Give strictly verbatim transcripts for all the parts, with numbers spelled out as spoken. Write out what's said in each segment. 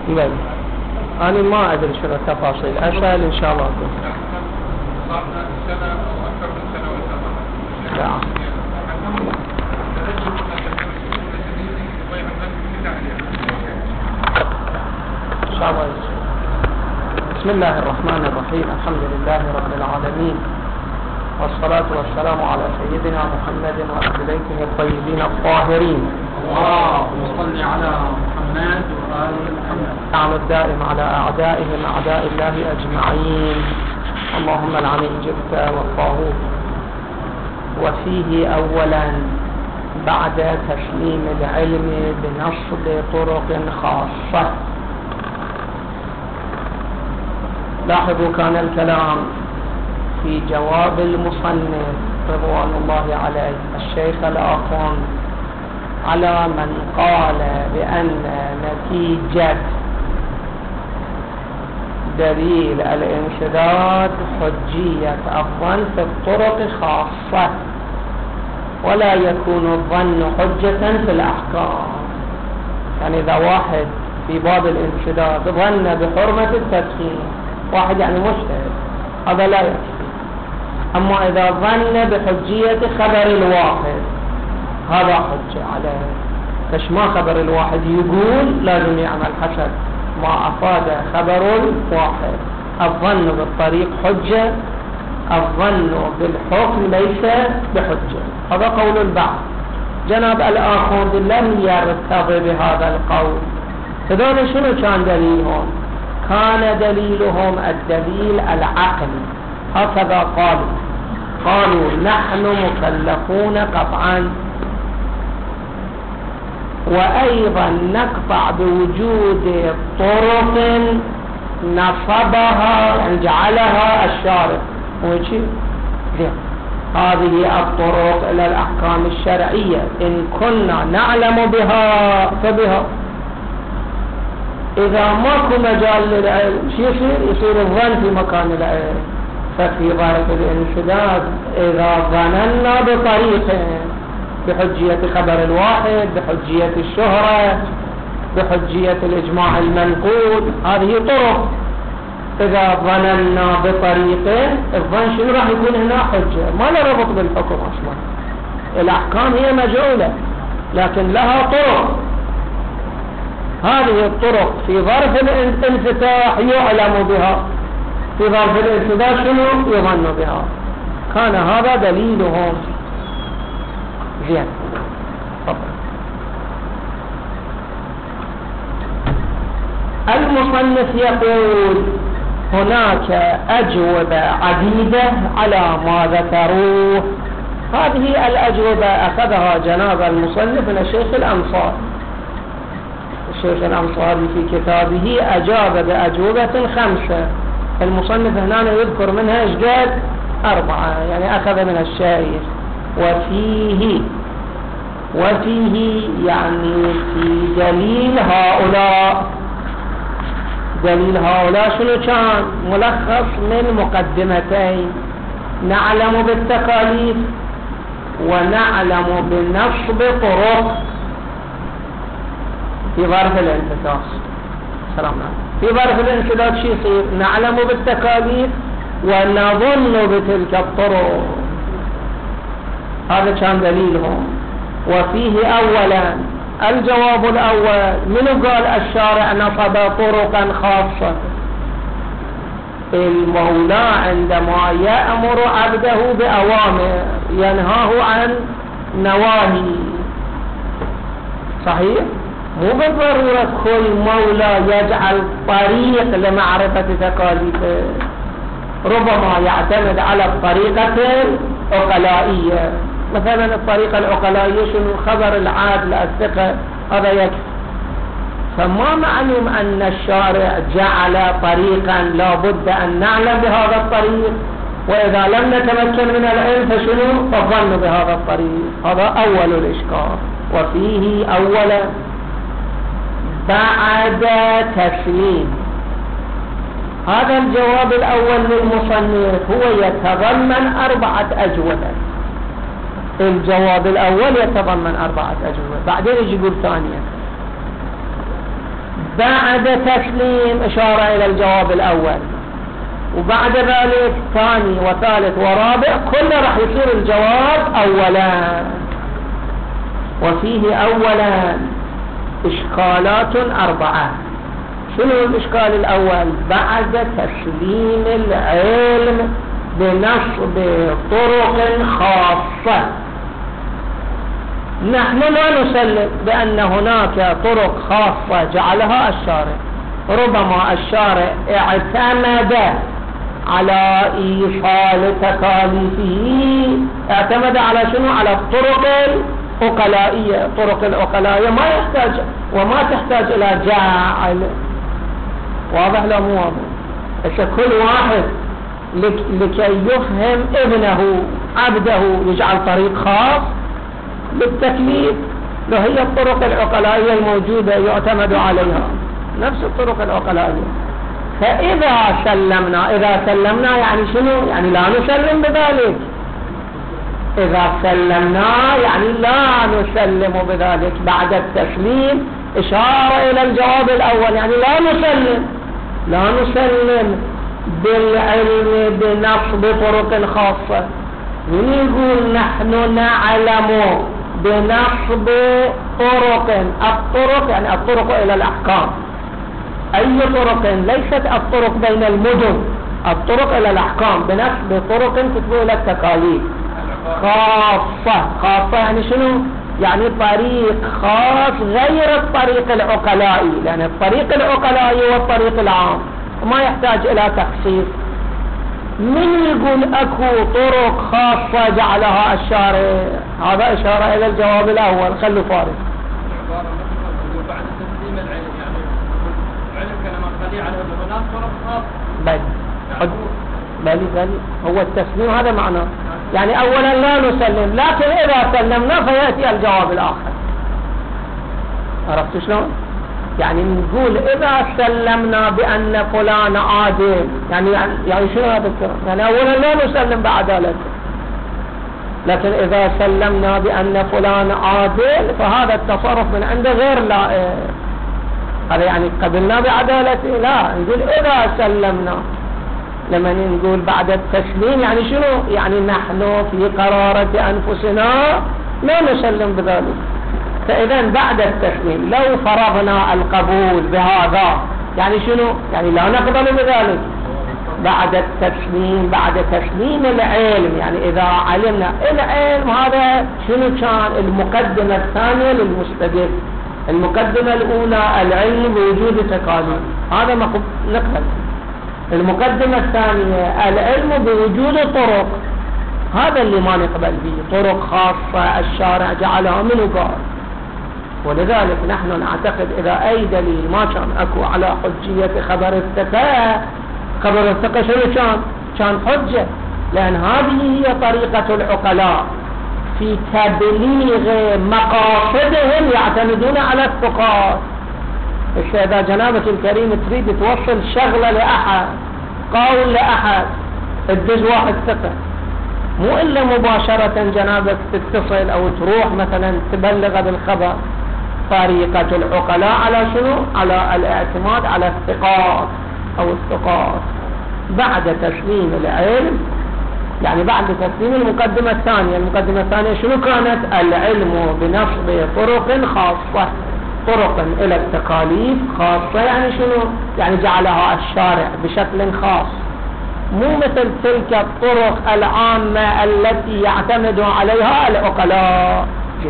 لا أنا ما أدري شنو التفاصيل، أسأل إن شاء الله. صارنا سنة أو أكثر من سنة وسنة. نعم. إن شاء الله. بسم الله الرحمن الرحيم، الحمد لله رب العالمين، والصلاة والسلام على سيدنا محمد وأهل بيته الطيبين الطاهرين. اللهم صل على محمد وآل محمد. نعم الدائم على أعدائهم أعداء الله أجمعين، اللهم لعن الجبت والطاغوت. وفيه أولا بعد تسليم العلم بنصب طرق خاصة. لاحظوا كان الكلام في جواب المصنف رضوان الله عليه الشيخ الآخون على من قال بأن نتيجة دليل الانسداد حجية الظن في الطرق خاصة، ولا يكون الظن حجة في الأحكام. يعني إذا واحد في باب الانسداد ظن بحرمة التدخين، واحد يعني مجتهد، هذا لا يكفي. أما إذا ظن بحجية خبر الواحد هذا حجة عليه. فش ما خبر الواحد يقول لازم يعمل حسب ما أفاد خبر الواحد. الظن بالطريق حجة، الظن بالحكم ليس بحجة. هذا قول البعض. جناب الآخر بالله يرتضي بهذا القول. فدون شنو كان دليلهم؟ كان دليلهم الدليل العقلي. هكذا قالوا قالوا نحن مكلفون قطعا، وأيضا نقطع بوجود طرق نصبها يعني جعلها الشارع. وشي هذه الطرق إلى الأحكام الشرعية إن كنا نعلم بها فبها. إذا ماكو مجال للعلم شو يصير؟ يصير الظن في مكان العلم. ففي ظرف الانسداد إذا ظننا بطريقه بحجية خبر الواحد، بحجية الشهرة، بحجية الإجماع المنقول، هذه طرق. إذا ظننا بطريقه الظن شنو راح يكون هنا؟ حجة. ما له ربط بالحكم أصلا. الأحكام هي مجعولة لكن لها طرق. هذه الطرق في ظرف الانفتاح يعلم بها، في ظرف الانسداد شنو؟ يظن بها. كان هذا دليلهم. زين. المصنف يقول هناك أجوبة عديدة على ما ذكروه. هذه الأجوبة أخذها جناب المصنف من الشيخ الأنصاري. الشيخ الأنصاري في كتابه أجاب بأجوبة خمسة. المصنف هنا يذكر منها إشجاد أربعة، يعني أخذ من الشيخ. وفيه وفيه يعني في دليل هؤلاء. دليل هؤلاء شنو كان؟ ملخص من مقدمتين: نعلم بالتكاليف ونعلم بنصب طرق في ظرف الانفتاح. سلام عليكم. في ظرف الانسداد شو يصير؟ نعلم بالتكاليف ونظن بتلك الطرق. هذا كان دليلهم. وفيه أولا الجواب الأول، من قال الشارع نصب طرقا خاصة؟ المولى عندما يأمر عبده بأوامر ينهاه عن نواهي. صحيح؟ مو بالضرورة كل مولى يجعل طريق لمعرفة تكاليفه، ربما يعتمد على الطريقة العقلائية. مثلا الطريقة العقلائية شنو؟ خبر العادل الثقة، هذا يكفي. فما معلوم أن الشارع جعل طريقا لا بد أن نعلم بهذا الطريق، وإذا لم نتمكن من العلم فشنو؟ فظن بهذا الطريق. هذا أول الإشكال. وفيه أولا بعد تسليم. هذا الجواب الأول للمصنف هو يتضمن أربعة أجوبة. الجواب الأول يتضمن أربعة أجوبة، بعدين يجي يقول ثانيا بعد تسليم إشارة إلى الجواب الأول، وبعد ذلك ثاني وثالث ورابع كله راح يصير الجواب أولا. وفيه أولا إشكالات أربعة. شنو الإشكال الأول؟ بعد تسليم العلم بنصب طرق خاصة، نحن لا نسلم بأن هناك طرق خاصة جعلها الشارع. ربما الشارع اعتمد على إيصال تكاليفه، اعتمد على شنو؟ على الطرق العقلائية. الطرق العقلائية ما يحتاج وما تحتاج إلى جعل. واضح لا مو واضح؟ إذا كل واحد لك لكي يفهم ابنه عبده يجعل طريق خاص بالتكليف، لو هي الطرق العقلائية الموجودة يعتمد عليها نفس الطرق العقلائية. فإذا سلمنا إذا سلمنا يعني شنو؟ يعني لا نسلم بذلك. إذا سلمنا يعني لا نسلم بذلك. بعد التسليم إشارة إلى الجواب الأول، يعني لا نسلم لا نسلم بالعلم بنصب طرق خاصة. ونقول نحن نعلم بنصب طرق. الطرق يعني الطرق إلى الأحكام. أي طرق؟ ليست الطرق بين المدن، الطرق إلى الأحكام بنصب طرق تتبع إلى التكاليف خاصة. خاصة يعني شنو؟ يعني طريق خاص غير الطريق العقلائي، لأن الطريق العقلائي هو الطريق العام وما يحتاج إلى تخصيص. من يقول أكو طرق خاصة جعلها الشارع؟ هذا إشارة إلى الجواب الأول. خلوا فارغ. بعد تسليم العلم يعني العلم كما خلي على هناك طرق خاصة. بل بل بل هو التسليم هذا معناه. يعني أولا لا نسلم، لكن إذا سلمنا فيأتي الجواب الآخر. عرفت شلون؟ يعني نقول إذا سلمنا بأن فلان عادل، يعني يعني شنو هذا الكلام؟ يعني أولا لا نسلم بعدالته، لكن إذا سلمنا بأن فلان عادل فهذا التصرف من عنده غير لائق. هذا يعني قبلنا بعدالته؟ لا، نقول إذا سلمنا. لما نقول بعد التسليم يعني شنو؟ يعني نحن في قرارة أنفسنا لا نسلم بذلك. فإذا بعد التسليم لو فرضنا القبول بهذا يعني شنو؟ يعني لا نقبل بذلك. بعد التسليم بعد تسليم العلم، يعني إذا علمنا العلم هذا شنو كان؟ المقدمة الثانية للمستدل. المقدمة الأولى العلم بوجود تكاليف، هذا نقبل. المقدمة الثانية العلم بوجود طرق، هذا اللي ما نقبل به. طرق خاصة الشارع جعلها من قال. ولذلك نحن نعتقد إذا أي دليل ما كان أكو على حجية خبر الثقة، خبر الثقة شنو كان؟ كان حجة، لأن هذه هي طريقة العقلاء في تبليغ مقاصدهم، يعتمدون على الثقات. إذا جنابة الكريم تريد توصل شغلة لأحد، قول لأحد، تدز واحد ثقة، مو إلا مباشرة جنابك تتصل أو تروح مثلا تبلغ بالخبر. طريقة العقلاء على شنو؟ على الاعتماد على الثقات أو الثقات. بعد تسليم العلم يعني بعد تسليم المقدمة الثانية. المقدمة الثانية شنو كانت؟ العلم بنصب طرق خاصة، طرق إلى التكاليف خاصة. يعني شنو؟ يعني جعلها الشارع بشكل خاص، مو مثل تلك الطرق العامة التي يعتمد عليها العقلاء.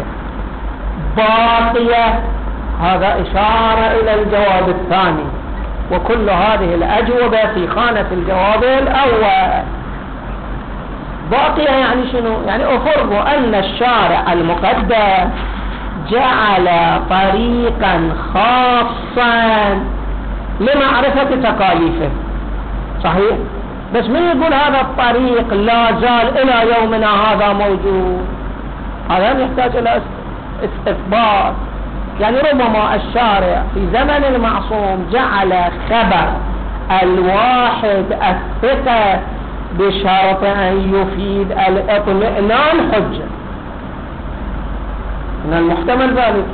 باقية، هذا إشارة إلى الجواب الثاني، وكل هذه الأجوبة في خانة الجواب الأول. باقية يعني شنو؟ يعني أفرض أن الشارع المقدس جعل طريقا خاصا لمعرفة تكاليفه، صحيح؟ بس من يقول هذا الطريق لا زال إلى يومنا هذا موجود؟ هذا يحتاج إلى استثبات. يعني ربما الشارع في زمن المعصوم جعل خبر الواحد الثقة بشرط أن يفيد الاطمئنان حجة، من المحتمل ذلك.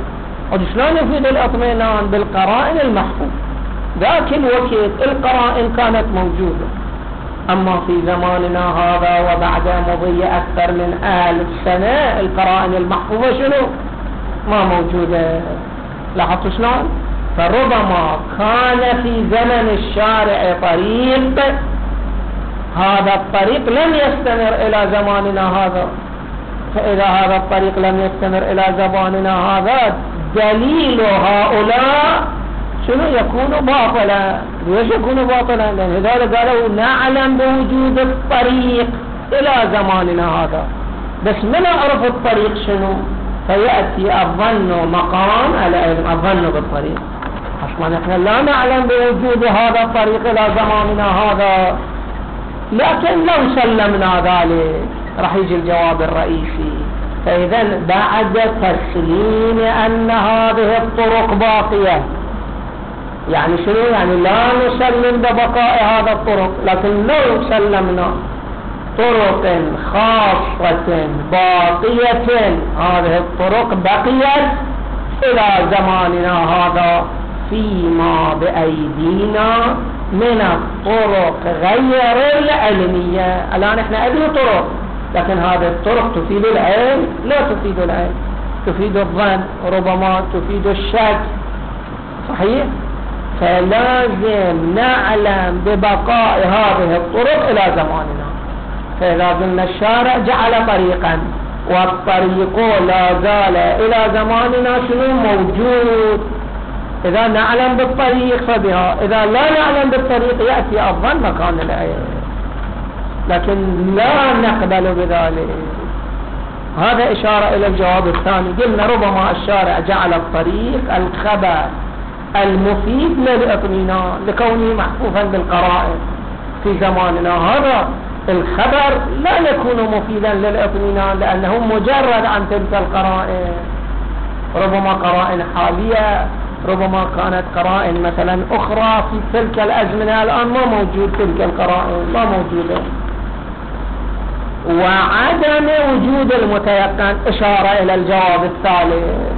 وشلون يفيد الاطمئنان؟ بالقرائن المحفوظ. ذاك الوقت القرائن كانت موجودة، أما في زماننا هذا وبعد مضي أكثر من ألف سنة القرائن المحفوظة شنو؟ ما موجودة. لاحظتوا شلون؟ فربما كان في زمن الشارع طريق، هذا الطريق لم يستمر إلى زماننا هذا، فإذا هذا الطريق لم يستمر إلى زماننا هذا دليل هؤلاء شنو؟ يكون باطلا. ليش يكون باطلا؟ لأن لذلك قالوا نعلم بوجود الطريق إلى زماننا هذا، بس من أعرف الطريق شنو؟ فيأتي الظن مقام العلم، الظن بالطريق. أصلا نحن لا نعلم بوجود هذا الطريق إلى زماننا هذا، لكن لو سلمنا ذلك راح يجي الجواب الرئيسي. فإذا بعد تسليم أن هذه الطرق باقية، يعني شنو؟ يعني لا نسلم ببقاء هذا الطرق، لكن لو سلمنا طرق خاصة باقية، هذه الطرق بقيت إلى زماننا هذا فيما بأيدينا من الطرق غير العلمية. الآن احنا أدري طرق، لكن هذه الطرق تفيد العلم؟ لا تفيد العلم، تفيد الظن، ربما تفيد الشك. صحيح؟ فلازم نعلم ببقاء هذه الطرق إلى زماننا. فإذا قلنا الشارع جعل طريقا والطريق لا زال إلى زماننا شنو؟ موجود. إذا نعلم بالطريق فبها، إذا لا نعلم بالطريق يأتي الظن مكان العلم، لكن لا نقبل بذلك. هذا إشارة إلى الجواب الثاني. قلنا ربما الشارع جعل الطريق الخبر المفيد للاطمئنان لكونه محفوظا بالقرائن. في زماننا هذا الخبر لا يكون مفيدا للاطمئنان لأنه مجرد عن تلك القرائن، ربما قرائن حالية، ربما كانت قرائن مثلا أخرى في تلك الأزمنة، الآن ما موجود تلك القرائن، ما موجودة. وعدم وجود المتيقن إشارة إلى الجواب الثالث.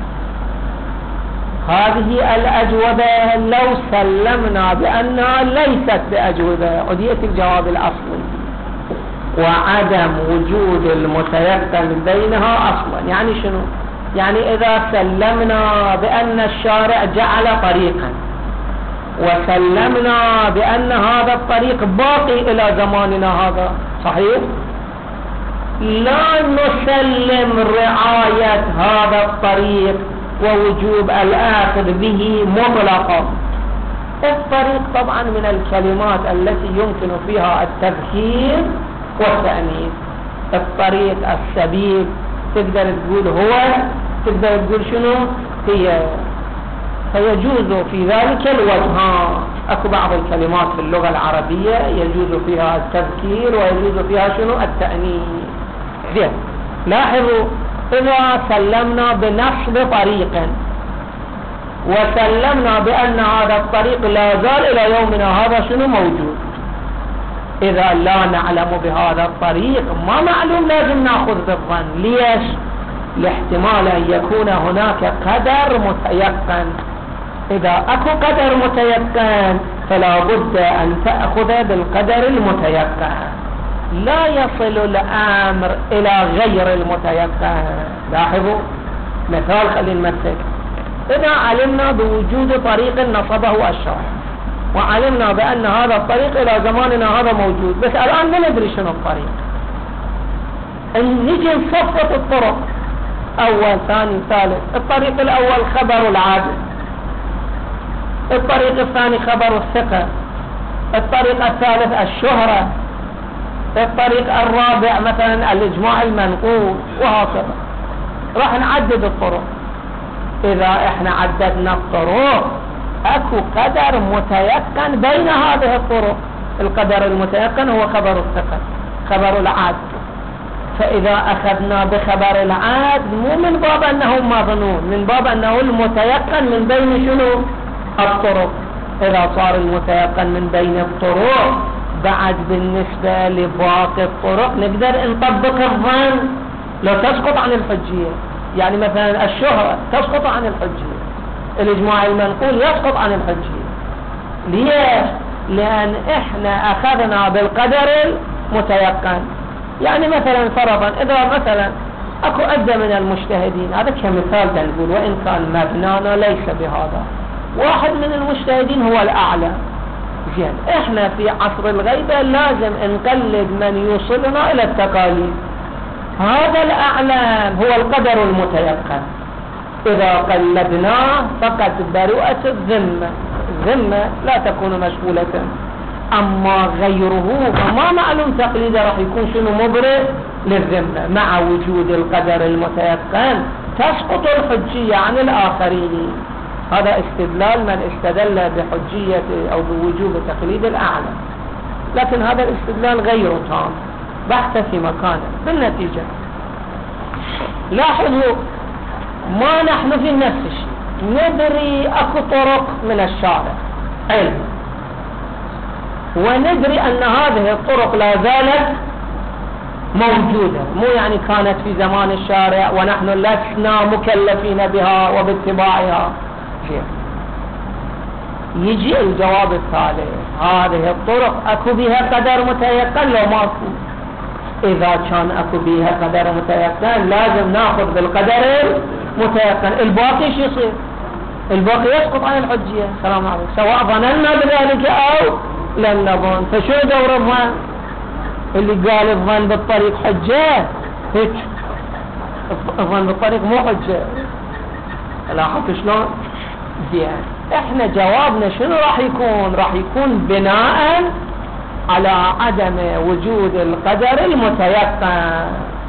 هذه الأجوبة لو سلمنا بأنها ليست بأجوبة عدية الجواب الأصلي، وعدم وجود المتيقن بينها أصلا. يعني شنو؟ يعني إذا سلمنا بأن الشارع جعل طريقا وسلمنا بأن هذا الطريق باقي إلى زماننا هذا، صحيح؟ لا نسلم رعاية هذا الطريق ووجوب الآخذ به مطلقا. الطريق طبعا من الكلمات التي يمكن فيها التذكير والتأنيث. الطريق، السبيل، تقدر تقول هو، تقدر تقول شنو هي، فيجوز في ذلك الوجهان. اكو بعض الكلمات في اللغة العربية يجوز فيها التذكير ويجوز فيها شنو التأنيث. زين، لاحظوا إذا سلمنا بنصب طريق وسلمنا بأن هذا الطريق لا زال إلى يومنا هذا شنو موجود، إذا لا نعلم بهذا الطريق ما معلوم لازم نأخذ بالظن. ليش؟ لاحتمال أن يكون هناك قدر متيقن. إذا أكو قدر متيقن فلا بد أن تأخذ بالقدر المتيقن، لا يصل الأمر إلى غير المتيقن. لاحظوا مثال، خلينا نمثل. إذا علمنا بوجود طريق نصبه الشارع وعلمنا بأن هذا الطريق إلى زماننا هذا موجود، بس الآن ما ندري شنو الطريق. نجي نصفط الطرق، أول ثاني ثالث. الطريق الأول خبر العادل، الطريق الثاني خبر الثقة، الطريق الثالث الشهرة، الطريق الرابع مثلا الإجماع المنقول، وهكذا. راح نعدد الطرق. إذا احنا عددنا الطرق اكو قدر متيقن بين هذه الطرق. القدر المتيقن هو خبر الثقة، خبر العاد. فإذا أخذنا بخبر العاد مو من باب أنه مظنون، من باب أنه المتيقن من بين شنو الطرق. إذا صار المتيقن من بين الطرق، بعد بالنسبة لباقي الطرق نقدر نطبق الظن، لا تسقط عن الحجية. يعني مثلا الشهرة تسقط عن الحجية، الإجماع المنقول يسقط عن الحجية. ليش؟ لأن إحنا أخذنا بالقدر المتيقن. يعني مثلا فرضا إذا مثلا أكو عدة من المجتهدين، هذا كمثال نقول وإن كان مبنانا ليس بهذا، واحد من المجتهدين هو الأعلى، زين إحنا في عصر الغيبة لازم نقلد من يوصلنا إلى التقاليد. هذا الأعلام هو القدر المتيقن، إذا قلدناه فقط برؤة الذمة، الذمة لا تكون مشغولة. أما غيره فما معلوم تقليده راح يكون شنو مبرئ للذمة. مع وجود القدر المتيقن تسقط الحجية عن الآخرين. هذا استدلال من استدل بحجية أو بوجوب تقليد الأعلى، لكن هذا الاستدلال غير تام، بحث في مكانه. بالنتيجة لاحظوا ما نحن في نفس الشيء، ندري أكو طرق من الشارع علم، وندري أن هذه الطرق لا زالت موجودة، مو يعني كانت في زمان الشارع ونحن لسنا مكلفين بها وباتباعها. يجي الجواب الثالث، هذه الطرق أكو بها قدر متيقن لو ماكو؟ إذا كان أكو بها قدر متيقن لازم ناخذ بالقدر المتيقن، الباقي شو يصير؟ الباقي يسقط عن الحجية. السلام عليكم. سواء ظننا بذلك أو لم نظن. فشو دور الظن؟ اللي قال الظن بالطريق حجة، هيك الظن بالطريق مو حجة. لاحظت شلون؟ زين احنا جوابنا شنو راح يكون؟ راح يكون بناء على عدم وجود القدر المتيقن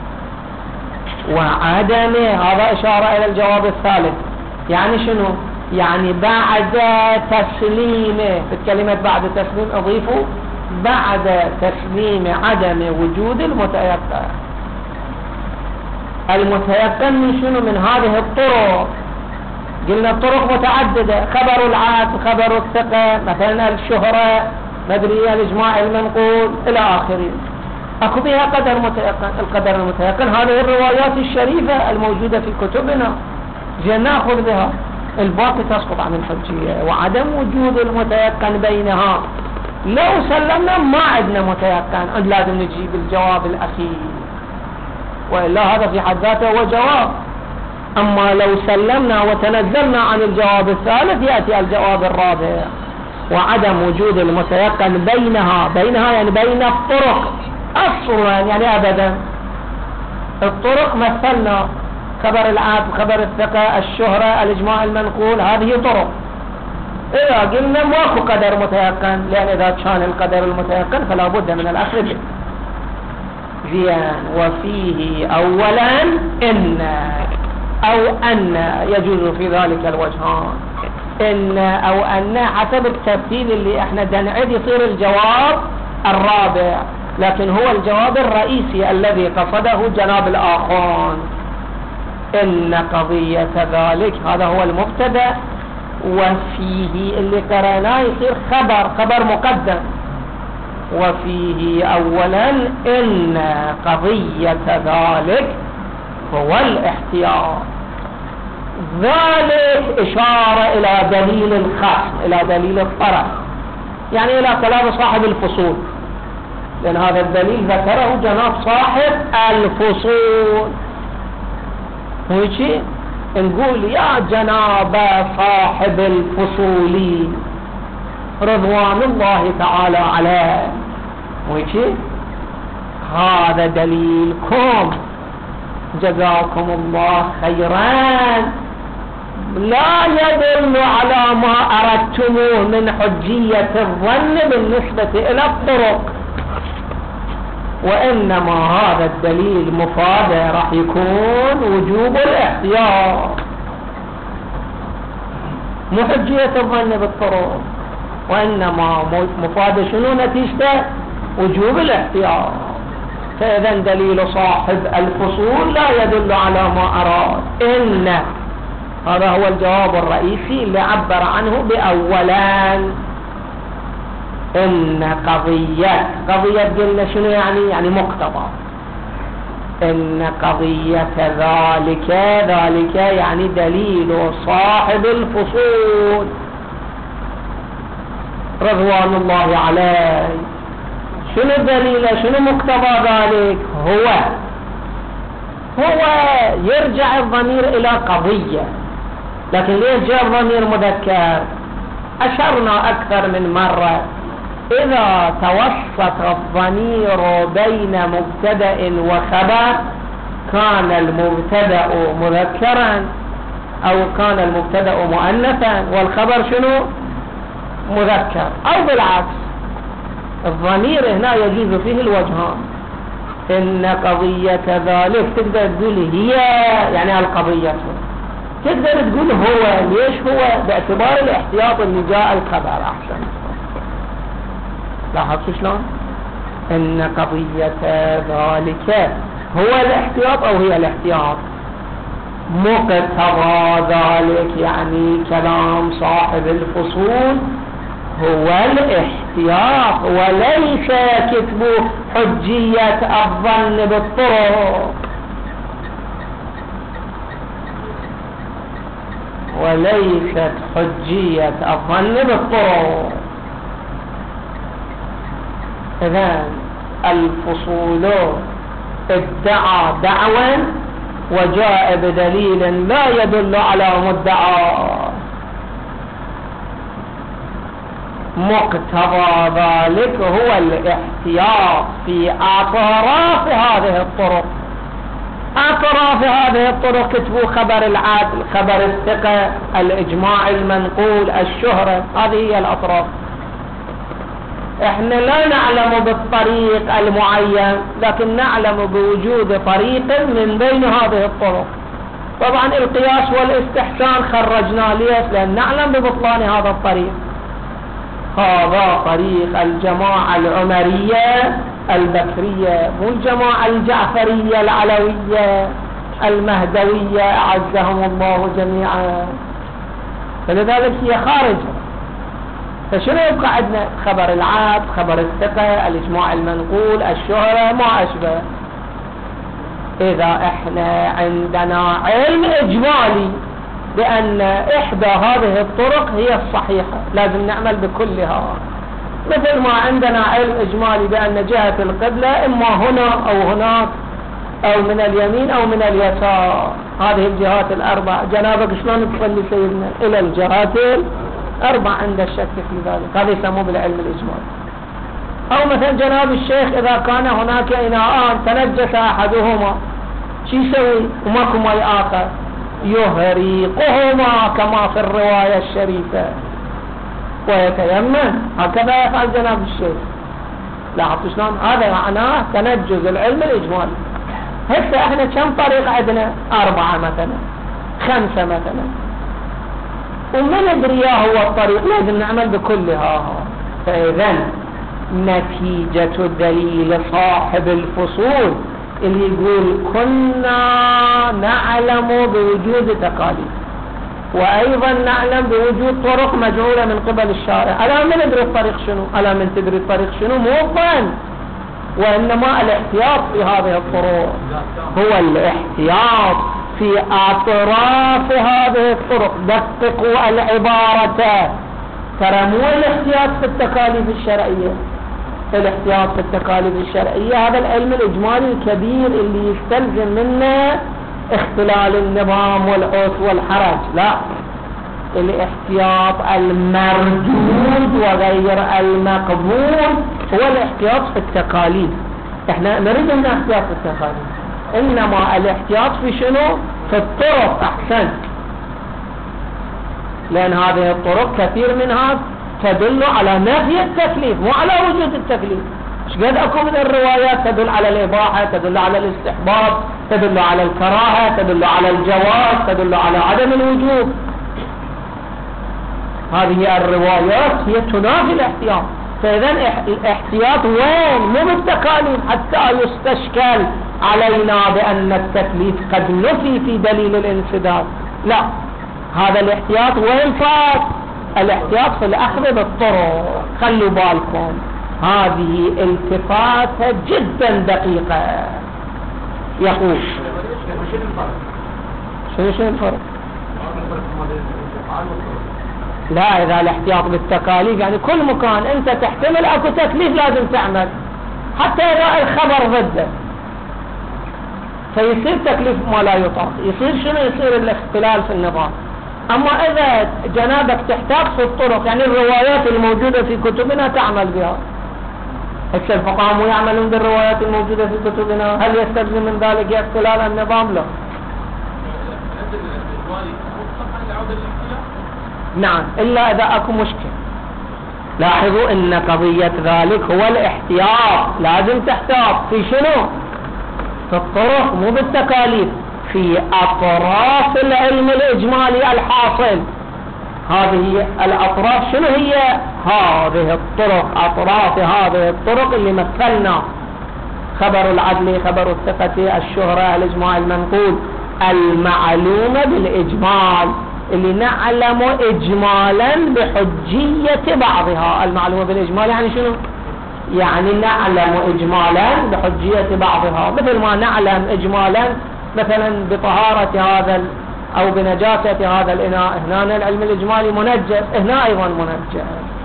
وعدم، هذا إشارة إلى الجواب الثالث. يعني شنو؟ يعني بعد تسليمه، في الكلمة بعد تسليم أضيفوا بعد تسليم عدم وجود المتيقن. المتيقن من شنو؟ من هذه الطرق. قلنا الطرق متعددة، خبر العاد، خبر الثقة، مثلا الشهرة، مدري الإجماع المنقول إلى آخره. أكو بها قدر متيقن. القدر المتيقن هذه الروايات الشريفة الموجودة في كتبنا، جي نأخذ بها، الباقي تسقط عن الحجية. وعدم وجود المتيقن بينها لو سلمنا ما عندنا متيقن، لازم نجيب الجواب الأخير، وإلا هذا في حد ذاته هو جواب. أما لو سلمنا وتنزلنا عن الجواب الثالث يأتي الجواب الرابع، وعدم وجود المتيقن بينها، بينها يعني بين الطرق أصلا، يعني أبدا. الطرق مثلنا خبر العاد، خبر الثقة، الشهرة، الإجماع المنقول، هذه طرق. إذا قلنا ماكو قدر متيقن، لأن إذا كان القدر المتيقن فلا بد من الأخذ به. زين. وفيه أولا إن أو أن يجوز في ذلك الوجهان، إن أو أن حسب الترتيب اللي احنا دنعد يصير الجواب الرابع، لكن هو الجواب الرئيسي الذي قصده جناب الآخون. إن قضية ذلك هذا هو المبتدأ، وفيه اللي قرأناه يصير خبر، خبر مقدم. وفيه أولا إن قضية ذلك هو الاحتياط. ذلك إشارة إلى دليل الخصم، إلى دليل الطرف، يعني إلى كلام صاحب الفصول، لأن هذا الدليل ذكره جناب صاحب الفصول. ويجي نقول يا جناب صاحب الفصول رضوان الله تعالى عليه، ويجي هذا دليلكم جزاكم الله خيرا لا يدل على ما أردتموه من حجية الظن بالنسبة إلى الطرق، وإنما هذا الدليل مفاده راح يكون وجوب الاحتياط، مو حجية الظن بالطرق، وإنما مفاده شنو نتيجته؟ وجوب الاحتياط. فإذا دليل صاحب الفصول لا يدل على ما أراد. إن هذا هو الجواب الرئيسي اللي عبر عنه بأولا. إن قضية، قضية قلنا شنو يعني؟ يعني مقتضى. إن قضية ذلك، ذلك يعني دليل صاحب الفصول رضوان الله عليه. شنو الدليل؟ شنو مقتضى ذلك؟ هو هو يرجع الضمير إلى قضية، لكن ليش جاء الضمير مذكر؟ أشرنا أكثر من مرة، إذا توسط الضمير بين مبتدأ وخبر كان المبتدأ مذكرا أو كان المبتدأ مؤنثا والخبر شنو؟ مذكر، أو بالعكس. الضمير هنا يجوز فيه الوجهان. إن قضية ذلك تقدر تقول هي يعني القضية، تقدر تقول هو. ليش هو؟ باعتبار الاحتياط اللي جاء الخبر. أحسن، لاحظتوا شلون؟ إن قضية ذلك هو الاحتياط أو هي الاحتياط؟ مقتضى ذلك يعني كلام صاحب الفصول هو الاحتياط، وليس كتب حجية الظن بالطرق، وليست حجية الظن بالطرق. إذن الفصول ادعى دعوى وجاء بدليل لا يدل على مدعى، مقتضى ذلك هو الاحتياط في أطراف هذه الطرق. أطراف هذه الطرق كتبوا خبر العدل، خبر الثقة، الإجماع المنقول، الشهرة، هذه هي الأطراف. احنا لا نعلم بالطريق المعين، لكن نعلم بوجود طريق من بين هذه الطرق. طبعا القياس والاستحسان خرجنا ليش؟ لأن نعلم ببطلان هذا الطريق. هذا طريق الجماعة العمرية البكرية، مو الجماعة الجعفرية العلوية المهدوية أعزهم الله جميعا، فلذلك هي خارجة. فشنو يبقى عندنا؟ خبر العاد، خبر الثقة، الإجماع المنقول، الشهرة، ما أشبه. إذا إحنا عندنا علم إجمالي بأن إحدى هذه الطرق هي الصحيحة لازم نعمل بكلها، مثل ما عندنا علم إجمالي بأن جهة القبلة إما هنا أو هناك أو من اليمين أو من اليسار، هذه الجهات الأربع. جنابك شلون تصلي سيدنا؟ إلى الجهات الأربع عند الشك في ذلك، هذا يسموه بالعلم الإجمالي. أو مثلا جناب الشيخ إذا كان هناك إناءان تنجس أحدهما شو يسوي وماكو ماء آخر؟ يهريقهما كما في الرواية الشريفة ويتيمم، هكذا يفعل جناب الشيخ. لاحظتوا شلون؟ هذا معناه تنجز العلم الإجمالي. هسه احنا كم طريق عندنا؟ أربعة مثلا، خمسة مثلا، وما ندري يا هو الطريق، لازم نعمل بكلها. فإذا نتيجة دليل صاحب الفصول اللي يقول كنا نعلم بوجود تقاليد، وأيضا نعلم بوجود طرق مجعولة من قبل الشارع. ألا من ندري الطريق شنو؟ ألا من تدري الطريق شنو؟ مو الظن، وإنما الاحتياط في هذه الطرق. هو الاحتياط في أطراف هذه الطرق. دققوا العبارة، ترى مو الاحتياط في التكاليف الشرعية. الاحتياط في التكاليف الشرعية هذا العلم الإجمالي الكبير اللي يستلزم منه اختلال النظام والعوث والحرج. لا، الاحتياط المردود وغير المقبول هو الاحتياط في التكاليف. احنا نريد ان احتياط في التكاليف، انما الاحتياط في شنو؟ في الطرق. احسن، لان هذه الطرق كثير منها تدل على نفي التكليف مو على وجود التكليف. ايش قد اكو من الروايات تدل على الاباحه، تدل على الاستحباب، تدل على الكراهه، تدل على الجواز، تدل على عدم الوجوب. هذه الروايات هي تنافي الاحتياط. فاذا الاحتياط وين؟ مو بالتكاليف حتى يستشكل علينا بان التكليف قد نفي في دليل الانسداد. لا، هذا الاحتياط وين صار؟ الاحتياط في الأخذ بالطرق. خلوا بالكم، هذه التفاتة جدا دقيقة. يقول. شنو شنو الفرق؟ لا، إذا الاحتياط بالتكاليف يعني كل مكان أنت تحتمل أكو تكليف لازم تعمل، حتى إذا الخبر ضده فيصير تكليف ما لا يطاق، يصير شنو؟ يصير الاختلال في النظام. أما إذا جنابك تحتاج في الطرق، يعني الروايات الموجودة في كتبنا تعمل بها. هسه الفقهاء مو يعملون بالروايات الموجودة في كتبنا، هل يستلزم من ذلك اختلال النظام؟ لا. نعم، إلا إذا أكو مشكلة. لاحظوا إن قضية ذلك هو الاحتياط، لازم تحتاط في شنو؟ في الطرق، مو بالتكاليف، في أطراف العلم الإجمالي الحاصل. هذه الأطراف شنو هي؟ هذه الطرق، أطراف هذه الطرق اللي مثلنا: خبر العدل، خبر الثقة، الشهرة، الإجماع المنقول، المعلومة بالإجمال، اللي نعلم إجمالا بحجية بعضها. المعلومة بالإجمال يعني شنو؟ يعني نعلم إجمالا بحجية بعضها، مثل ما نعلم إجمالا مثلا بطهارة هذا أو بنجاسة هذا الإناء، هنا العلم الإجمالي منجس، هنا أيضا منجس.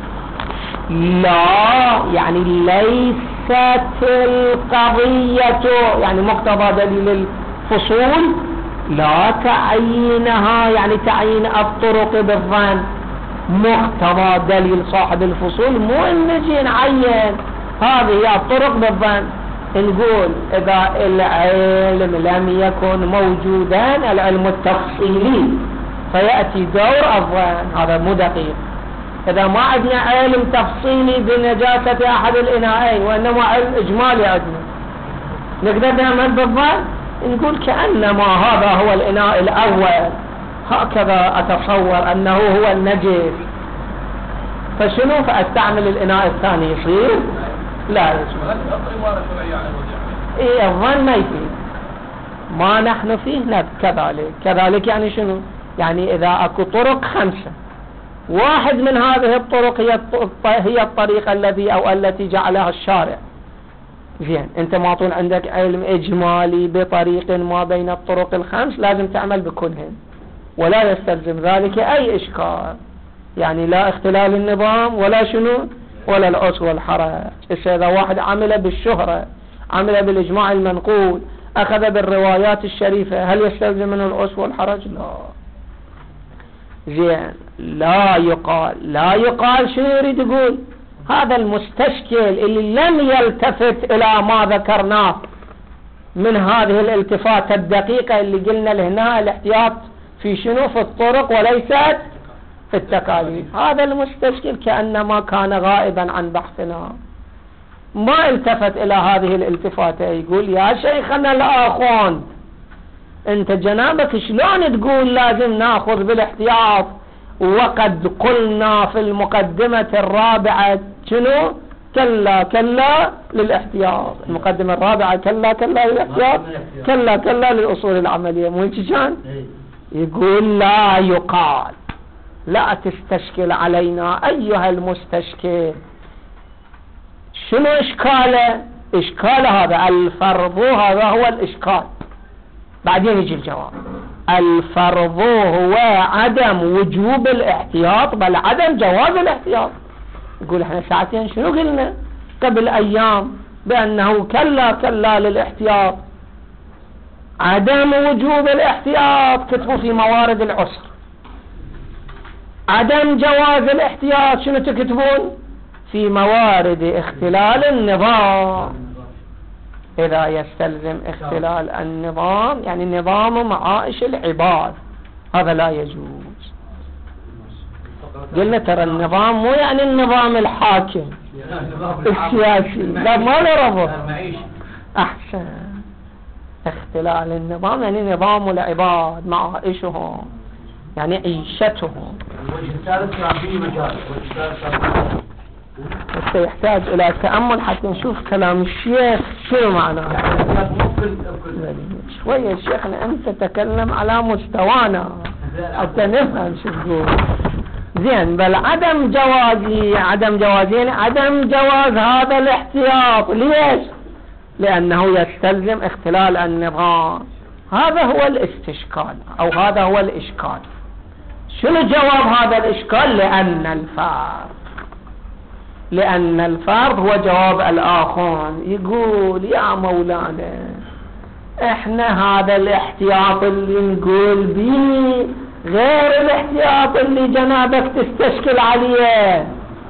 لا، يعني ليست القضية، يعني مقتضى دليل الفصول لا تعيينها، يعني تعيين الطرق بالظن. مقتضى دليل صاحب الفصول مو ان نجي نعين هذه الطرق بالظن، نقول اذا العلم لم يكن موجودا، العلم التفصيلي، فيأتي دور الظن، هذا مو دقيق. اذا ما عندنا علم تفصيلي بنجاسة احد الاناءين وانما علم اجمالي عندنا، نقدر نعمل بالظن؟ نقول كأنما هذا هو الإناء الأول، هكذا أتصور أنه هو النجس، فشنو؟ فأستعمل الإناء الثاني، يصير؟ لا يصير. إيه، الظن ما يفيد، ما نحن فيه كذلك. كذلك يعني شنو؟ يعني إذا أكو طرق خمسة، واحد من هذه الطرق هي هي الطريقة الذي أو التي جعلها الشارع، زين، انت ما طول عندك علم اجمالي بطريق ما بين الطرق الخمس، لازم تعمل بكلهن، ولا يستلزم ذلك اي اشكال، يعني لا اختلال النظام ولا شنو ولا العسر والحرج. اذا واحد عمل بالشهرة، عمل بالاجماع المنقول، اخذ بالروايات الشريفة، هل يستلزم منه العسر والحرج؟ لا. زين، لا يقال لا يقال شنو يريد يقول؟ هذا المستشكل اللي لم يلتفت إلى ما ذكرناه من هذه الالتفات الدقيقة اللي قلنا لهنا الاحتياط في شنو؟ في الطرق وليست في التكاليف. هذا المستشكل كأنما كان غائبا عن بحثنا، ما التفت إلى هذه الالتفاتة. يقول يا شيخنا الآخوان، انت جنابك شلون تقول لازم ناخذ بالاحتياط وقد قلنا في المقدمة الرابعة شنو؟ كلا كلا للاحتياط. المقدمة الرابعة كلا كلا للاحتياط، كلا كلا للأصول العملية. مو هيك كان؟ يقول لا يقال، لا تستشكل علينا أيها المستشكل. شنو إشكاله؟ إشكال هذا الفرض، هذا هو الإشكال، بعدين يجي الجواب. الفرض هو عدم وجوب الاحتياط، بل عدم جواز الاحتياط. يقول احنا ساعتين شنو قلنا قبل ايام؟ بانه كلا كلا للاحتياط، عدم وجوب الاحتياط كتبوا في موارد العسر، عدم جواز الاحتياط شنو تكتبون؟ في موارد اختلال النظام. إذا يستلزم اختلال النظام، يعني نظام معائش العباد، هذا لا يجوز. قلنا ترى النظام مو يعني النظام الحاكم السياسي، لا ما له ربط. أحسن، اختلال النظام يعني نظام العباد، معائشهم، يعني عيشتهم. الوجه الثالث كان فيه مجال، الوجه الثالث بس يحتاج إلى تأمل حتى نشوف كلام الشيخ شو معناه. شوية شيخنا أنت تتكلم على مستوانا حتى نفهم شو تقول. زين، بل عدم جوازي، عدم جوازين، عدم جواز هذا الاحتياط. ليش؟ لأنه يستلزم اختلال النظام. هذا هو الاستشكال أو هذا هو الإشكال. شنو جواب هذا الإشكال؟ لأن الفرض لأن الفرض هو جواب الآخون. يقول يا مولانا احنا هذا الاحتياط اللي نقول به غير الاحتياط اللي جنابك تستشكل عليه.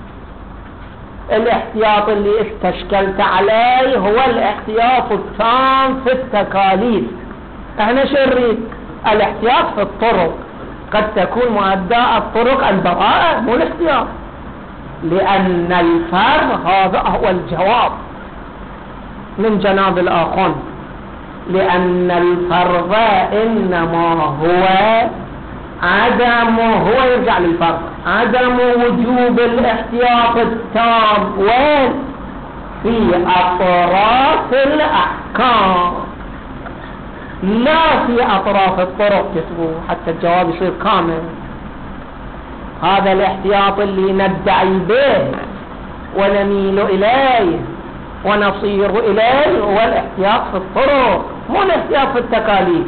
الاحتياط اللي استشكلت عليه هو الاحتياط التام في التكاليف. احنا شريت الاحتياط في الطرق، قد تكون مؤداة الطرق البراءة مو الاحتياط. لأن الفرض هذا هو الجواب من جناب الآخون. لأن الفرض إنما هو عدم هو يرجع للفرض عدم وجوب الاحتياط التام وين؟ في أطراف الأحكام لا في أطراف الطرق. كتبوا حتى الجواب يصير كامل. هذا الاحتياط اللي ندعي به ونميل إليه ونصير إليه هو الاحتياط في الطرق مو الاحتياط في التكاليف.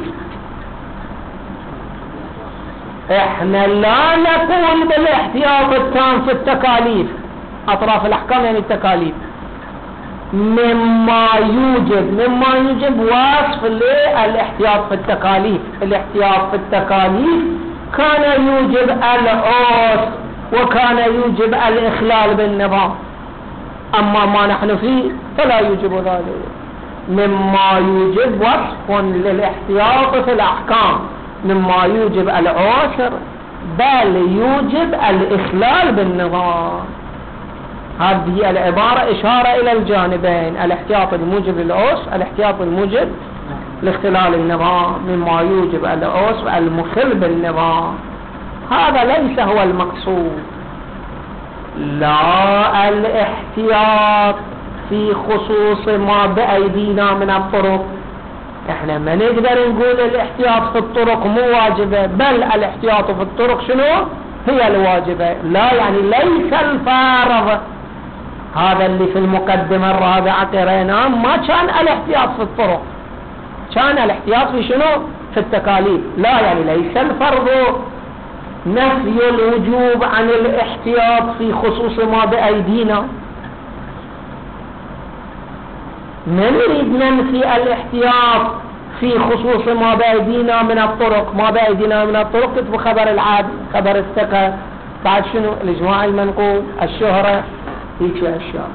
احنا لا نقول بالاحتياط التام في التكاليف أطراف الأحكام يعني التكاليف مما يوجب مما يوجب وصف للاحتياط في التكاليف. الاحتياط في التكاليف كان يوجب العوس وكان يوجب الإخلال بالنظام، أما ما نحن فيه فلا يوجب ذلك. مما يوجب وصف للاحتياط في الأحكام مما يوجب العسر بل يوجب الإخلال بالنظام. هذه العبارة إشارة إلى الجانبين، الاحتياط الموجب للعسر الاحتياط الموجب لاختلال النظام مما يوجب العسر المخل بالنظام. هذا ليس هو المقصود. لا الاحتياط في خصوص ما بأيدينا من الطرق. احنا ما نقدر نقول الاحتياط في الطرق مو واجبة، بل الاحتياط في الطرق شنو هي الواجبة. لا يعني ليس الفارض. هذا اللي في المقدمة الرابعة قريناه ما كان الاحتياط في الطرق، كان الاحتياط في شنو في التكاليف. لا يعني ليس الفرض نفي الوجوب عن الاحتياط في خصوص ما بأيدينا. ما نريد ننفي الاحتياط في خصوص ما بأيدينا من الطرق. ما بأيدينا من الطرق كتب خبر العاد خبر الثقة بعد شنو الإجماع المنقول الشهرة هيك أشياء.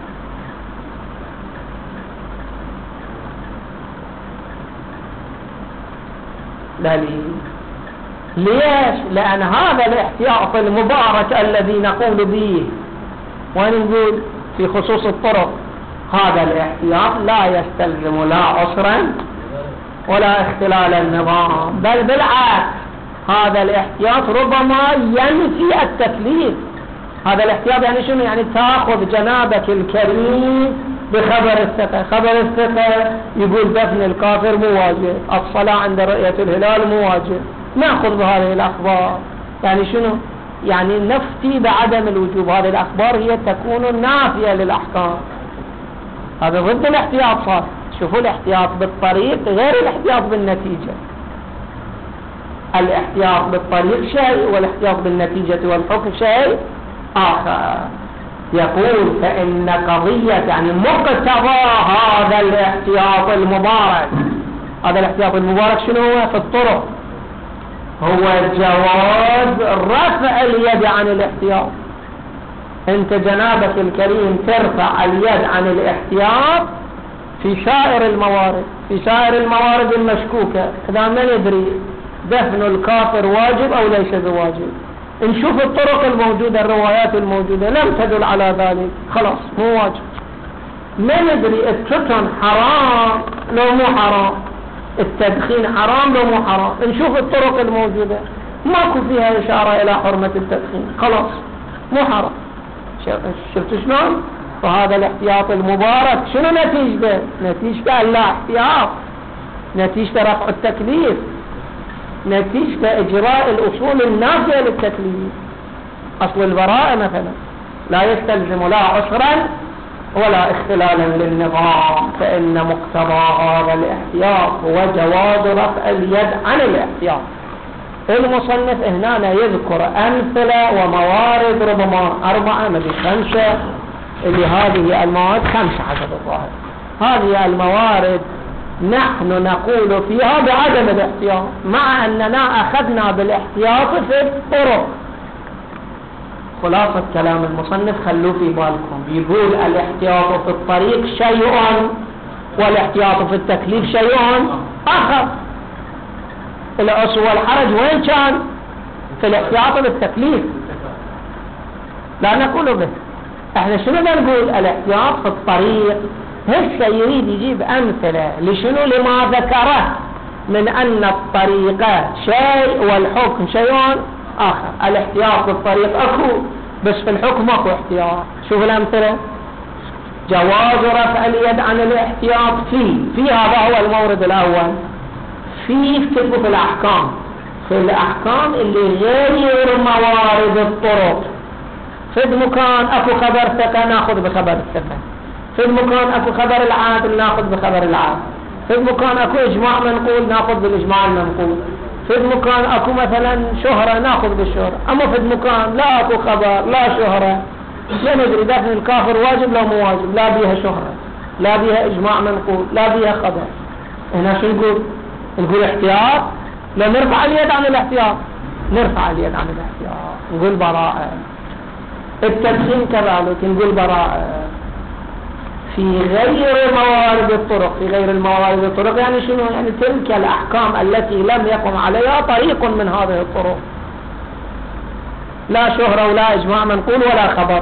دليل ليش؟ لأن هذا الاحتياط المبارك الذي نقول به ونقول في خصوص الطرق هذا الاحتياط لا يستلزم لا عسرا ولا اختلال النظام، بل بالعكس هذا الاحتياط ربما ينفي التكليف. هذا الاحتياط يعني شنو؟ يعني تأخذ جنابك الكريم بخبر الثقة. خبر الثقة يقول دفن الكافر مو واجب، الصلاة عند رؤية الهلال مو واجب، نأخذ بهذه الأخبار. يعني شنو؟ يعني نفتي بعدم الوجوب. هذه الأخبار هي تكون نافية للأحكام. هذا ضد الاحتياط صار. شوفوا الاحتياط بالطريق غير الاحتياط بالنتيجة. الاحتياط بالطريق شيء والاحتياط بالنتيجة والحكم شيء آخر. يقول فإن قضية يعني مقتضى هذا الاحتياط المبارك. هذا الاحتياط المبارك شنو هو في الطرق؟ هو جواز رفع اليد عن الاحتياط. انت جنابك الكريم ترفع اليد عن الاحتياط في سائر الموارد. في سائر الموارد المشكوكة إذا ما ندري دفن الكافر واجب أو ليس بواجب، نشوف الطرق الموجودة الروايات الموجودة لم تدل على ذلك، خلاص مو واجب. ما ندري التتن حرام لو مو حرام، التدخين حرام لو مو حرام، نشوف الطرق الموجودة ماكو فيها إشارة إلى حرمة التدخين، خلاص مو حرام. شفت شلون؟ فهذا الاحتياط المبارك شنو نتيجته؟ نتيجته لا احتياط، نتيجته رفع التكليف، نتيجة إجراء الأصول النافية للتكليف. أصل البراءة مثلا لا يستلزم لا عسرا ولا اختلالا للنظام، فإن مقتضى هذا الاحتياط هو جواز رفع اليد عن الاحتياط. المصنف هنا يذكر أمثلة وموارد ربما أربعة مدي خمسة، اللي هذه المواد خمسة حسب الظاهر. هذه الموارد نحن نقول فيها بعدم الاحتياط، مع أننا أخذنا بالاحتياط في الطرق. خلاصة كلام المصنف خلوا في بالكم، يقول الاحتياط في الطريق شيء والاحتياط في التكليف شيء آخر. العسو والحرج وين كان؟ في الاحتياط بالتكليف، لا نقول به. احنا شنو نقول؟ الاحتياط في الطريق. هسه يريد يجيب أمثلة لشنو؟ لما ذكره من أن الطريقة شيء والحكم شيء آخر. الاحتياط في الطريق أكو، بس في الحكم أكو احتياط. شوف الأمثلة: جواز رفع اليد عن الاحتياط فيه في هذا هو المورد الأول. في كتب في الأحكام، في الأحكام اللي غير موارد الطرق. في المكان أكو خبر ثقة ناخذ بخبر الثقة، في المكان أكو خبر العادل ناخذ بخبر العادل، في المكان أكو إجماع منقول ناخذ بالإجماع المنقول، في المكان أكو مثلا شهرة ناخذ بالشهرة. أما في المكان لا أكو خبر لا شهرة، لا ندري دفن الكافر واجب لا مو واجب، لا بيها شهرة لا بيها إجماع منقول لا بيها خبر. هنا شو نقول؟ نقول احتياط. لا نرفع اليد عن الاحتياط، نرفع اليد عن الاحتياط نقول براءة. التدخين كذلك نقول براءة في غير موارد الطرق. في غير الموارد الطرق يعني شنو؟ يعني تلك الأحكام التي لم يقم عليها طريق من هذه الطرق، لا شهرة ولا إجماع منقول ولا خبر.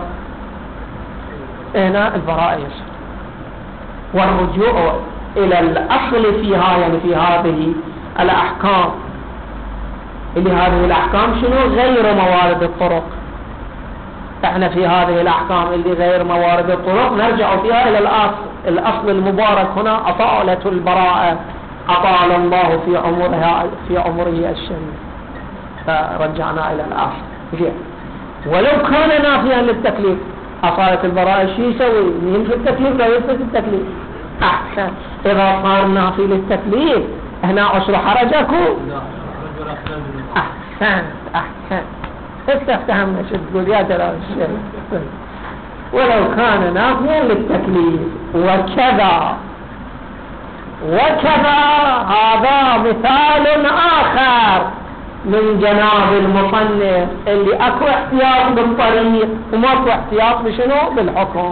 هنا البراءة يصير، والرجوع إلى الأصل فيها يعني في هذه الأحكام، اللي هذه الأحكام شنو؟ غير موارد الطرق. احنا في هذه الأحكام اللي غير موارد الطرق نرجع فيها إلى الأصل. الأصل المبارك هنا أطالة البراءة، أطال الله في عمرها في عمره الشريف، فرجعنا إلى الأصل. ولو كان نافيا للتكليف، أطالة البراءة شو يسوي؟ ينفي التكليف لا يثبت التكليف. أحسن. إذا صار نافي للتكليف هنا عسر حرجكم. أحسن أحسن استفتهمنا شو تقول يا جلال الشيخ. ولو كان نافيا للتكليف. وكذا وكذا هذا مثال آخر من جناب المصنف، اللي أكو احتياط بالطريق وما أكو احتياط بشنو؟ بالحكم.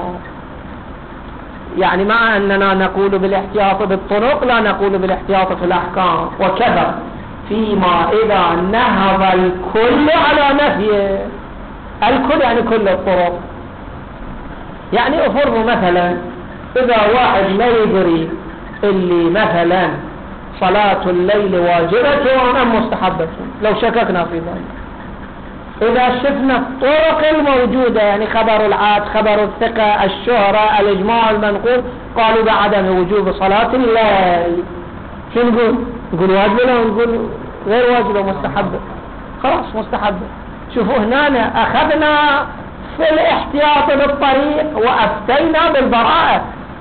يعني مع أننا نقول بالاحتياط بالطرق لا نقول بالاحتياط في الأحكام. وكذا فيما إذا نهض الكل على نفيه. الكل يعني كل الطرق. يعني أفرض مثلا إذا واحد لا يدري اللي مثلا صلاة الليل واجبة أم مستحبة، لو شككنا في ذلك، إذا شفنا الطرق الموجودة يعني خبر العاد خبر الثقة الشهرة الإجماع المنقول قالوا بعدم وجوب صلاة الليل، شو نقول؟ نقول واجبة ولا نقول غير واجبة مستحبة؟ خلاص مستحبة. شوفوا هنا أخذنا في الاحتياط بالطريق وأفتينا بالبراءة.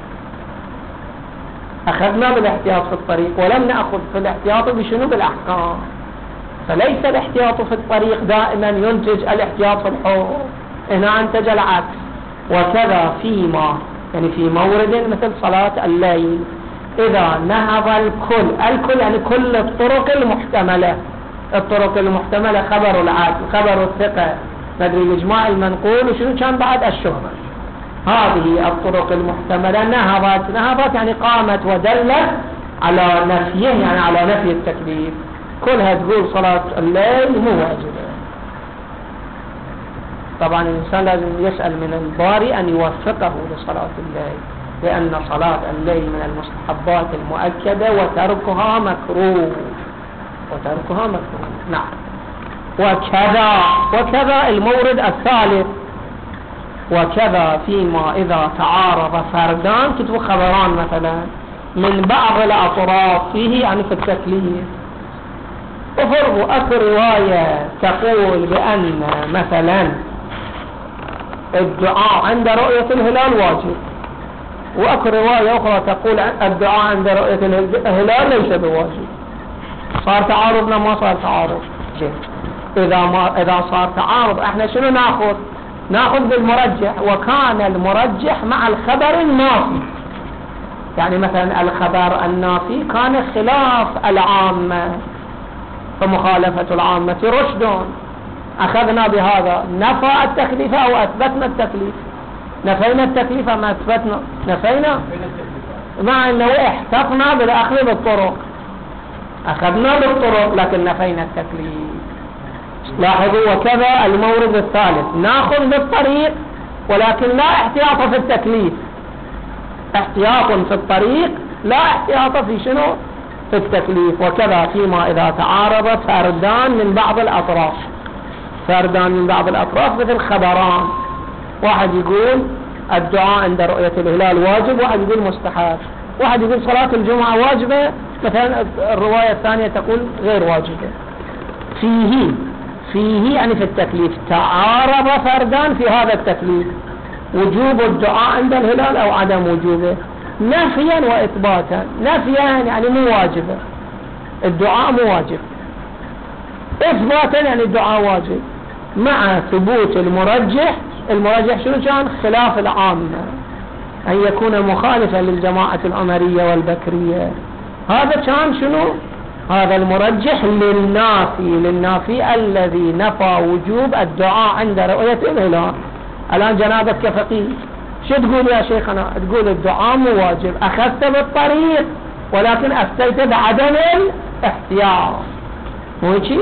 أخذنا بالاحتياط في الطريق ولم نأخذ في الاحتياط بشنو؟ بالأحكام. فليس الاحتياط في الطريق دائما ينتج الاحتياط في الحكم، هنا انتج العكس. وكذا فيما يعني في مورد مثل صلاة الليل إذا نهض الكل، الكل يعني كل الطرق المحتملة. الطرق المحتملة خبر العاد خبر الثقة ندري الإجماع المنقول وشنو كان بعد الشهرة. هذه الطرق المحتملة نهضت نهضت يعني قامت ودلت على نفيه يعني على نفي التكليف. كلها تقول صلاة الليل مو واجبة. طبعا الإنسان لازم يسأل من الباري أن يوفقه لصلاة الليل، لأن صلاة الليل من المستحبات المؤكدة وتركها مكروه وتركها مكروه. نعم. وكذا وكذا المورد الثالث، وكذا فيما إذا تعارض فردان كتب خبران مثلا من بعض الأطراف فيه يعني في التكليف. وفرض أكو رواية تقول بأن مثلا الدعاء عند رؤية الهلال واجب، وأكو رواية أخرى تقول الدعاء عند رؤية الهلال ليس بواجب. صار تعارضنا ما صار تعارض؟ إذا ما إذا صار تعارض احنا شنو ناخذ؟ ناخذ بالمرجح، وكان المرجح مع الخبر النافي. يعني مثلا الخبر النافي كان خلاف العامة، فمخالفة العامة رشد، أخذنا بهذا، نفى التكليف أو أثبتنا التكليف؟ نفينا التكليف أم أثبتنا؟ نفينا، مع أنه احتفنا بالأخذ بالطرق، أخذنا بالطرق لكن نفينا التكليف. لاحظوا، وكذا المورد الثالث، ناخذ بالطريق ولكن لا احتياط في التكليف، احتياط في الطريق لا احتياط في شنو؟ في التكليف. وكذا فيما إذا تعارض فردان من بعض الأطراف، فردان من بعض الأطراف مثل خبران، واحد يقول الدعاء عند رؤية الهلال واجب، واحد يقول مستحب، واحد يقول صلاة الجمعة واجبة، مثلا الرواية الثانية تقول غير واجبة. فيه فيه يعني في التكليف تعارض فردان في هذا التكليف، وجوب الدعاء عند الهلال أو عدم وجوبه، نفيا وإثباتا. نفيا يعني مو واجبة، الدعاء مو واجب، إثباتا يعني الدعاء واجب، مع ثبوت المرجح. المرجح شنو كان؟ خلاف العامة، أن يكون مخالفا للجماعة العمرية والبكرية. هذا كان شنو؟ هذا المرجح للنافي، للنافي الذي نفى وجوب الدعاء عند رؤية الهلال. الآن جنابك كفقيه شو تقول يا شيخنا؟ تقول الدعاء مو واجب، أخذت بالطريق ولكن أفتيت بعدم الاحتياط، مو هيك؟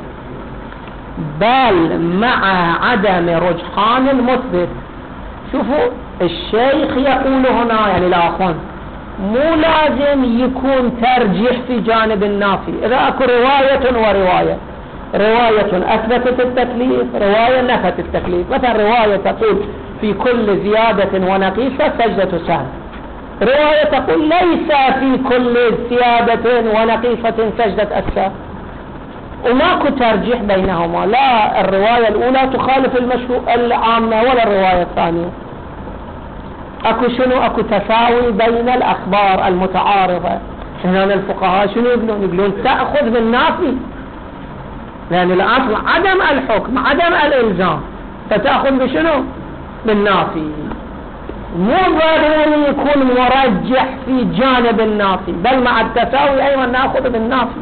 بل مع عدم رجحان المثبت. شوفوا الشيخ يقول هنا، يعني لا مو لازم يكون ترجيح في جانب النافي. إذا أكو رواية ورواية، رواية أثبتت التكليف، رواية نفت التكليف. مثلا رواية تقول في كل زيادة ونقيصة سجدة سهو، رواية تقول ليس في كل زيادة ونقيصة سجدة السهو، وماكو ترجيح بينهما، لا الرواية الأولى تخالف المشروع العامة ولا الرواية الثانية. اكو شنو؟ اكو تساوي بين الأخبار المتعارضة. هنا الفقهاء شنو يقولون؟ يقولون تأخذ بالنافي، لأن الأصل عدم الحكم عدم الإلزام، فتأخذ بشنو؟ بالنافي. مو ضروري يكون مرجح في جانب النافي، بل مع التساوي أيضا نأخذ بالنافي.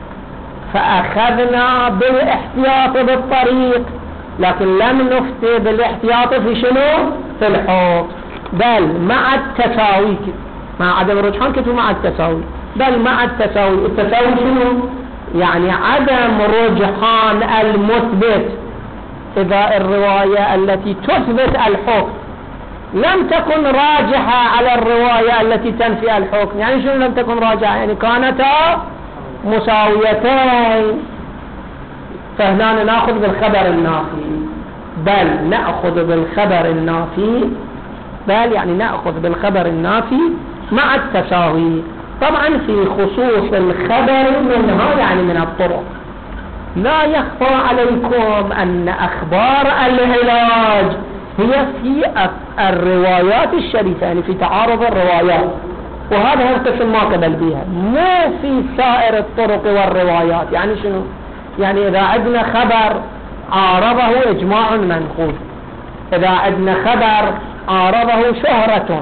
فأخذنا بالاحتياط بالطريق، لكن لم نفتي بالاحتياط في شنو؟ في الحكم، بل مع التساوي، مع عدم رجحان كتب مع التساوي، بل مع التساوي. التساوي شنو؟ يعني عدم رجحان المثبت. إذا الرواية التي تثبت الحكم لم تكن راجحة على الرواية التي تنفي الحكم. يعني شنو لم تكن راجحة؟ يعني كانتا مساويتين، فهنا نأخذ بالخبر النافي، بل نأخذ بالخبر النافي، بل يعني نأخذ بالخبر النافي مع التساوي. طبعا في خصوص الخبر منها يعني من الطرق. لا يخفى عليكم أن أخبار العلاج هي في الروايات الشريفة، يعني في تعارض الروايات، وهذا القسم ما قبل بها، مو في سائر الطرق والروايات. يعني شنو؟ يعني إذا عندنا خبر عارضه إجماع منقول، إذا عندنا خبر عارضه شهرة،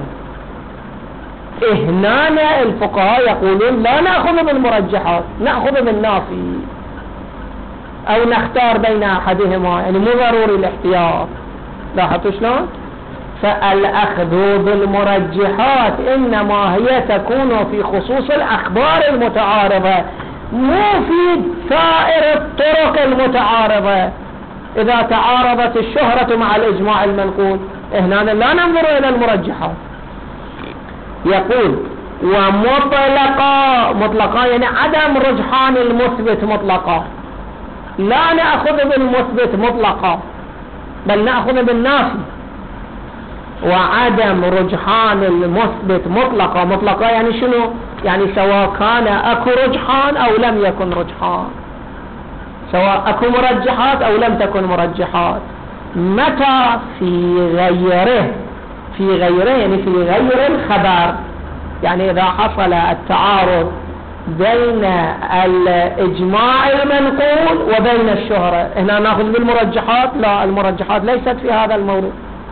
هنا الفقهاء يقولون لا نأخذ بالمرجحات، نأخذ بالنافي، أو نختار بين أحدهما، يعني مو ضروري الاحتياط. لاحظتوا شلون؟ فالأخذ بالمرجحات إنما هي تكون في خصوص الأخبار المتعارضة، مو في سائر الطرق المتعارضة. إذا تعارضت الشهرة مع الإجماع المنقول، هنا لا ننظر إلى المرجحات. يقول ومطلقا، مطلقا يعني عدم رجحان المثبت مطلقا، لا نأخذ بالمثبت مطلقا بل نأخذ بالنافي. وعدم رجحان المثبت مطلقا، مطلقا يعني شنو؟ يعني سواء كان اكو رجحان او لم يكن رجحان، سواء اكو مرجحات او لم تكن مرجحات. متى؟ في غيره، في غيره يعني في غير الخبر. يعني إذا حصل التعارض بين الإجماع المنقول وبين الشهرة، هنا نأخذ بالمرجحات؟ لا، المرجحات ليست في هذا المورد.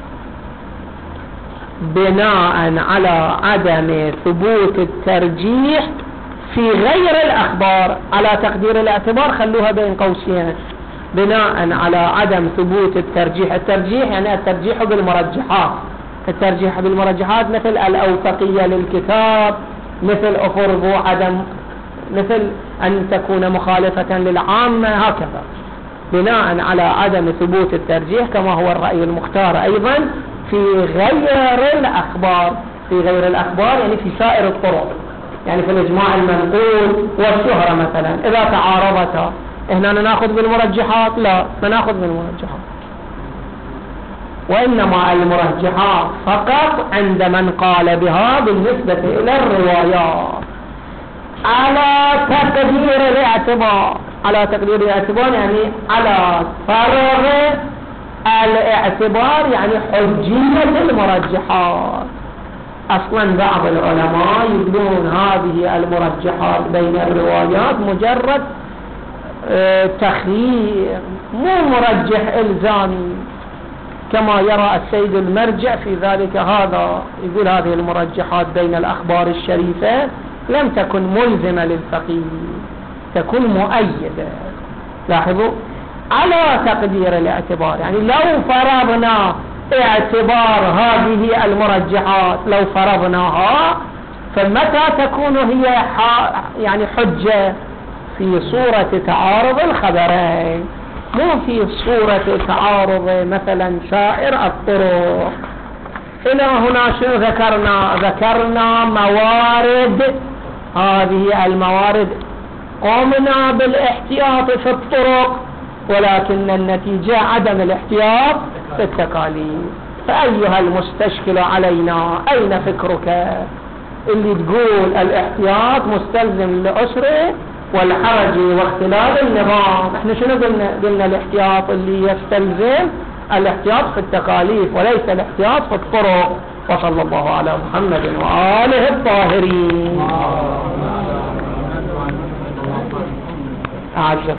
بناء على عدم ثبوت الترجيح في غير الأخبار، على تقدير الاعتبار خلوها بين قوسين، بناء على عدم ثبوت الترجيح. الترجيح يعني الترجيح بالمرجحات، الترجيح بالمرجحات مثل الأوثقية للكتاب، مثل أفرض عدم، مثل أن تكون مخالفة للعامة، هكذا. بناء على عدم ثبوت الترجيح كما هو الرأي المختار أيضا في غير الأخبار، في غير الأخبار يعني في سائر الطرق، يعني في الإجماع المنقول والشهرة مثلا إذا تعارضتا، هنا نأخذ بالمرجحات؟ لا، نأخذ بالمرجحات. وإنما المرجحات فقط عند من قال بها بالنسبة إلى الروايات على تقدير الاعتبار. على تقدير الاعتبار يعني على فرض الاعتبار، يعني حجية المرجحات. أصلا بعض العلماء يقولون هذه المرجحات بين الروايات مجرد اه تخيير، مو مرجح إلزامي كما يرى السيد المرجع في ذلك. هذا يقول هذه المرجحات بين الأخبار الشريفة لم تكن ملزمة للفقيه، تكون مؤيدة. لاحظوا، على تقدير الاعتبار، يعني لو فرضنا اعتبار هذه المرجحات، لو فرضناها، فمتى تكون هي يعني حجة؟ في صورة تعارض الخبرين، مو في صورة تعارض مثلا سائر الطرق. إلى هنا شنو ذكرنا؟ ذكرنا موارد، هذه الموارد قمنا بالاحتياط في الطرق، ولكن النتيجة عدم الاحتياط في التكاليف. فأيها المستشكل علينا، أين فكرك اللي تقول الاحتياط مستلزم لأسره والحرج واختلال النظام؟ احنا شنو قلنا؟ قلنا الاحتياط اللي يستلزم الاحتياط في التكاليف وليس الاحتياط في الطرق. وصلى الله على محمد وآله الطاهرين. أعزكم